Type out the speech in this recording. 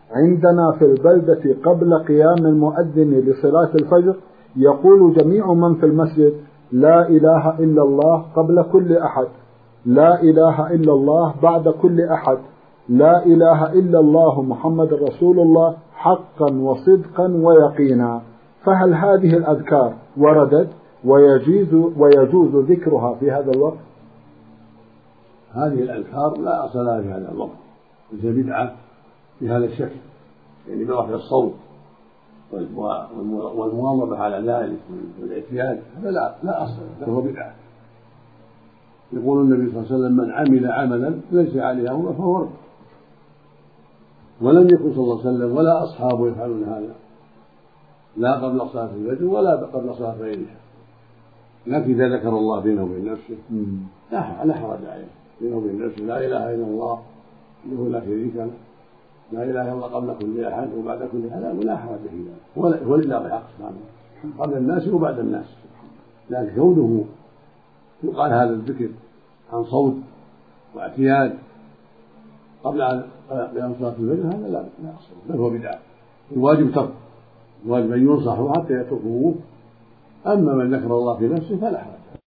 عندنا في البلدة قبل قيام المؤذن لصلاة الفجر يقول جميع من في المسجد لا إله إلا الله قبل كل أحد، لا إله إلا الله بعد كل أحد، لا إله إلا الله محمد رسول الله حقا وصدقا ويقينا. فهل هذه الأذكار وردت ويجوز ذكرها في هذا الوقت؟ هذه الأذكار لا أصل لها في هذا الوقت، مثل بدعة في هذا الشكل، يعني برفع الصوت والمواظبة على ذلك والاعتياد، هذا لا أصل له، هو بدعة. يقول النبي صلى الله عليه وسلم: من عمل عملا ليس عليه أمرنا فهو رد. ولم يكن صلى الله عليه وسلم ولا أصحابه يفعلون هذا، لا قبل صلاة الفجر ولا قبل صلاة غيرها، لكن إذا ذكر الله بينه وبين نفسه لا حرج عليه، بينه وبين نفسه لا إله إلا الله له لا شريك له، لا إله إلا الله قبل كل أحد وبعد كل أحد، ولا حرج في ذلك، هو لله بالحق سبحانه قبل الناس وبعد الناس. لكن كونه يقال هذا الذكر عن صوت واعتياد قبل قيام صلاة الفجر هذا لا أصل، بل هو بدعة. الواجب ترك، الواجب أن ينصحوا حتى يتركوه. أما من ذكر الله في نفسه فلا حرج.